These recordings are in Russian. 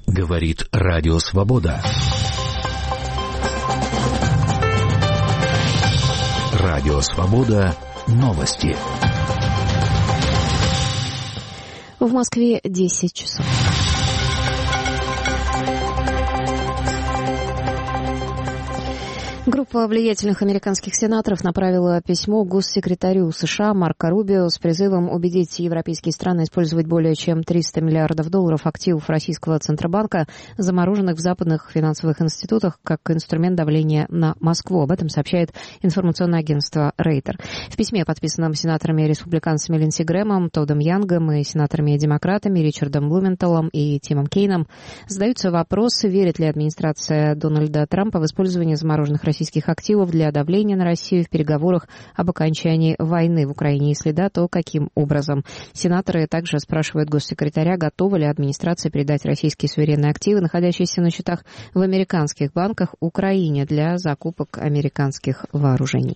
Говорит Радио Свобода. Радио Свобода. Новости. В Москве 10 часов. Группа влиятельных американских сенаторов направила письмо госсекретарю США Марко Рубио с призывом убедить европейские страны использовать более чем $300 миллиардов активов российского Центробанка, замороженных в западных финансовых институтах, как инструмент давления на Москву. Об этом сообщает информационное агентство Рейтер. В письме, подписанном сенаторами-республиканцами Линдси Грэмом, Тоддом Янгом и сенаторами-демократами Ричардом Блументалом и Тимом Кейном, задаются вопросы, верит ли администрация Дональда Трампа в использовании замороженных российских активов для давления на Россию в переговорах об окончании войны в Украине. Если да, то каким образом? Сенаторы также спрашивают госсекретаря, готова ли администрация передать российские суверенные активы, находящиеся на счетах в американских банках, Украине для закупок американских вооружений.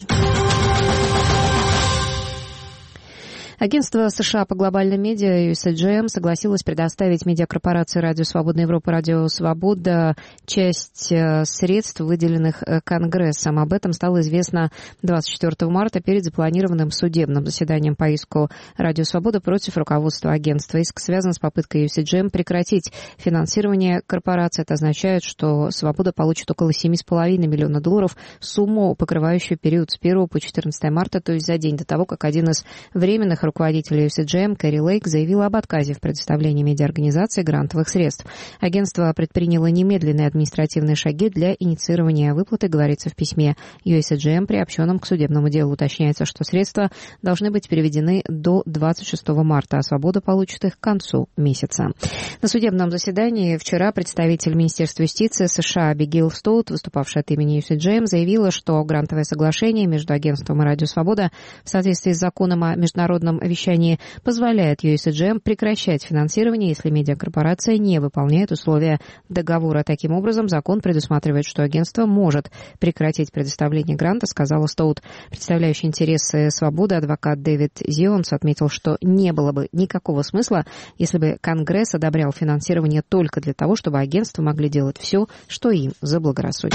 Агентство США по глобальным медиа USAGM согласилось предоставить медиакорпорации «Радио Свободная Европа» и «Радио Свобода» часть средств, выделенных Конгрессом. Об этом стало известно 24 марта перед запланированным судебным заседанием по иску «Радио Свобода» против руководства агентства. Иск связан с попыткой USAGM прекратить финансирование корпорации. Это означает, что «Свобода» получит около $7,5 миллиона, сумму, покрывающую период с 1 по 14 марта, то есть за день до того, как один из временных руководитель USAGM Кэрри Лейк заявила об отказе в предоставлении медиаорганизации грантовых средств. Агентство предприняло немедленные административные шаги для инициирования выплаты, говорится в письме USAGM, приобщенном к судебному делу. Уточняется, что средства должны быть переведены до 26 марта, а «Свобода» получит их к концу месяца. На судебном заседании вчера представитель Министерства юстиции США Абигейл Стоут, выступавшая от имени USAGM, заявила, что грантовое соглашение между агентством и «Радио Свобода» в соответствии с законом о международном вещании позволяет USAGM прекращать финансирование, если медиакорпорация не выполняет условия договора. Таким образом, закон предусматривает, что агентство может прекратить предоставление гранта, сказала Стоут. Представляющий интересы «Свободы» адвокат Дэвид Зионс отметил, что не было бы никакого смысла, если бы Конгресс одобрял финансирование только для того, чтобы агентства могли делать все, что им заблагорассудится.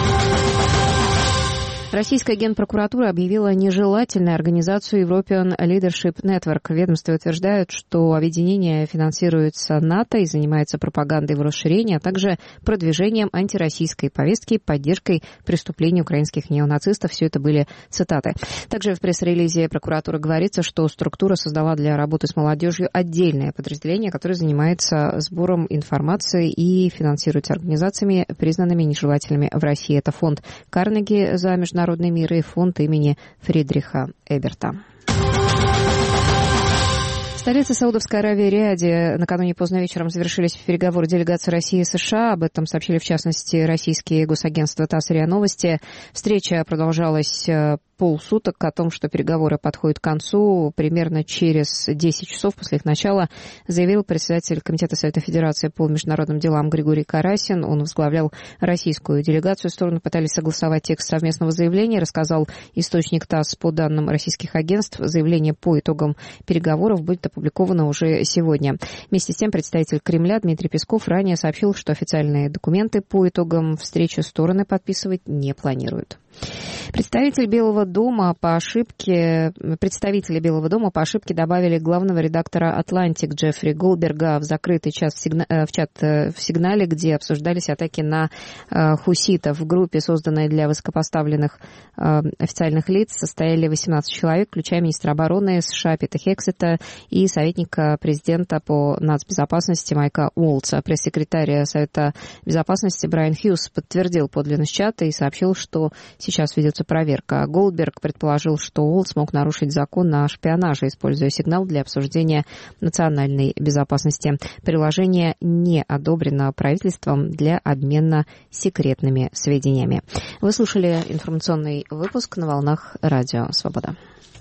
Российская генпрокуратура объявила нежелательной организацию European Leadership Network. В ведомстве утверждают, что объединение финансируется НАТО и занимается пропагандой его расширения, а также продвижением антироссийской повестки и поддержкой преступлений украинских неонацистов. Все это были цитаты. Также в пресс-релизе прокуратуры говорится, что структура создала для работы с молодежью отдельное подразделение, которое занимается сбором информации и финансируется организациями, признанными нежелательными в России. Это фонд Карнеги за международный мир и фонд имени Фридриха Эберта. В столице Саудовской Аравии Риаде накануне поздно вечером завершились переговоры делегации России и США. Об этом сообщили, в частности, российские госагентства ТАСС и РИА Новости. Встреча продолжалась полсуток. О том, что переговоры подходят к концу, примерно через 10 часов после их начала, заявил председатель Комитета Совета Федерации по международным делам Григорий Карасин. Он возглавлял российскую делегацию. Стороны пытались согласовать текст совместного заявления, рассказал источник ТАСС. По данным российских агентств, заявление по итогам переговоров будет опубликовано уже сегодня. Вместе с тем, представитель Кремля Дмитрий Песков ранее сообщил, что официальные документы по итогам встречи стороны подписывать не планируют. Представители Белого дома по ошибке добавили главного редактора «Атлантик» Джеффри Голдберга в закрытый чат в сигнале, где обсуждались атаки на хуситов. В группе, созданной для высокопоставленных официальных лиц, состояли 18 человек, включая министра обороны США Пита Хексета и советника президента по нацбезопасности Майка Уолтса. Пресс-секретарь Совета Безопасности Брайан Хьюз подтвердил подлинность чата и сообщил, что сейчас ведется проверка. Голдберг предположил, что Уолтс мог нарушить закон о шпионаже, используя сигнал для обсуждения национальной безопасности. Приложение не одобрено правительством для обмена секретными сведениями. Вы слушали информационный выпуск на волнах Радио Свобода.